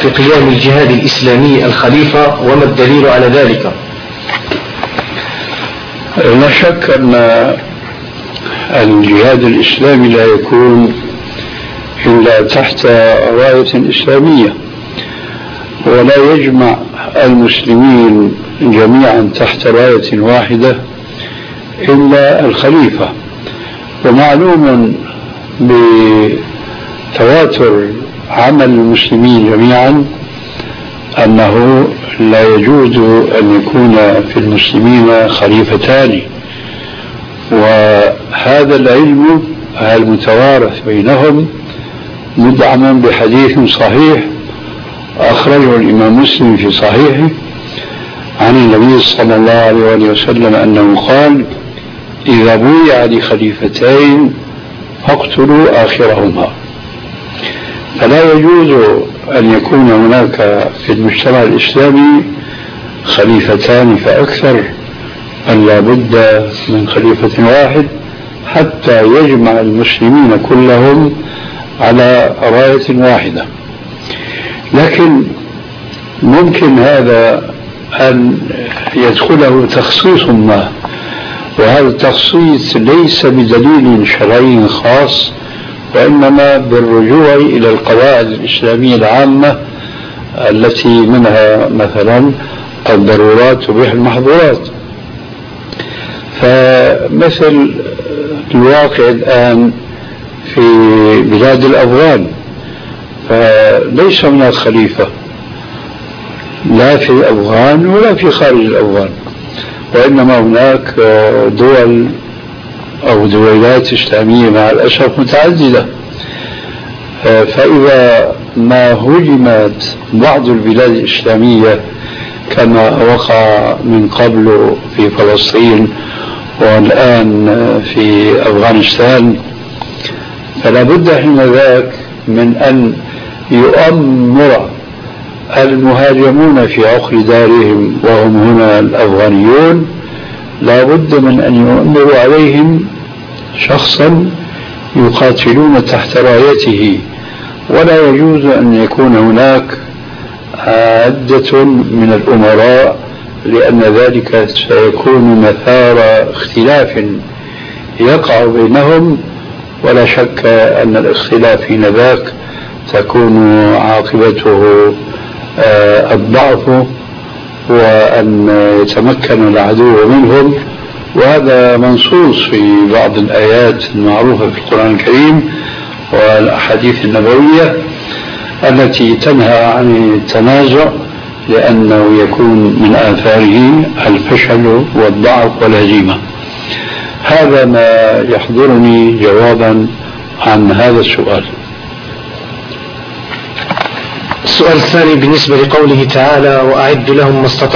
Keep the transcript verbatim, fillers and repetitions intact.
في قيام الجهاد الإسلامي الخليفة، وما الدليل على ذلك؟ لا شك أن الجهاد الإسلامي لا يكون إلا تحت راية إسلامية، ولا يجمع المسلمين جميعا تحت راية واحدة إلا الخليفة. ومعلوم بتواتر عمل المسلمين جميعا أنه لا يجوز أن يكون في المسلمين خليفتان، وهذا العلم المتوارث بينهم مدعم بحديث صحيح أخرجه الإمام مسلم في صحيحه عن النبي صلى الله عليه وسلم أنه قال: إذا بويع لخليفتين فاقتلوا آخرهما. فلا يجوز أن يكون هناك في المجتمع الإسلامي خليفتان فأكثر، بل لا بد من خليفة واحد حتى يجمع المسلمين كلهم على راية واحدة. لكن ممكن هذا أن يدخله تخصيص ما، وهذا التخصيص ليس بدليل شرعي خاص، وإنما بالرجوع إلى القواعد الإسلامية العامة التي منها مثلا الضرورات تبيح المحظورات. فمثل الواقع الآن في بلاد الأفغان، فليس هناك خليفة لا في الأفغان ولا في خارج الأفغان، وإنما هناك دول أو دويلات إسلامية مع الأسف متعددة. فإذا ما هجمت بعض البلاد الإسلامية كما وقع من قبل في فلسطين والآن في أفغانستان، فلا بد حين ذاك من أن يؤمر المهاجمون في عقر دارهم وهم هنا الأفغانيون، لا بد من أن يؤمروا عليهم شخصا يقاتلون تحت رايته، ولا يجوز أن يكون هناك عدة من الأمراء، لأن ذلك سيكون مثار اختلاف يقع بينهم، ولا شك أن الاختلاف حين ذاك تكون عاقبته الضعف وأن يتمكن العدو منهم. وهذا منصوص في بعض الآيات المعروفة في القرآن الكريم والأحاديث النبوية التي تنهى عن التنازع، لأنه يكون من آثاره الفشل والضعف والهزيمة. هذا ما يحضرني جوابا عن هذا السؤال. السؤال الثاني بالنسبة لقوله تعالى: وأعد لهم ما استطعتم